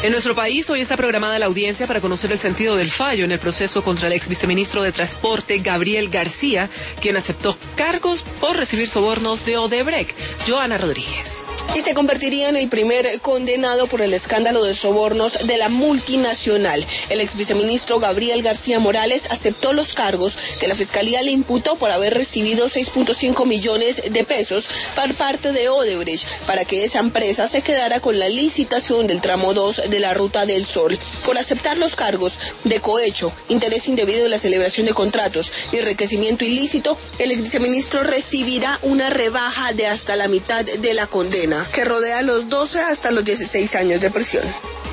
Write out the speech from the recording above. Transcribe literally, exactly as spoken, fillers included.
En nuestro país hoy está programada la audiencia para conocer el sentido del fallo en el proceso contra el ex viceministro de Transporte, Gabriel García, quien aceptó cargos por recibir sobornos de Odebrecht. Joana Rodríguez. Y se convertiría en el primer condenado por el escándalo de sobornos de la multinacional. El ex viceministro Gabriel García Morales aceptó los cargos que la Fiscalía le imputó por haber recibido seis punto cinco millones de pesos por parte de Odebrecht para que esa empresa se quedara con la licitación del tramo dos de la Ruta del Sol. Por aceptar los cargos de cohecho, interés indebido en la celebración de contratos y enriquecimiento ilícito, el ex viceministro recibirá una rebaja de hasta la mitad de la condena, que rodea los doce hasta los dieciséis años de prisión.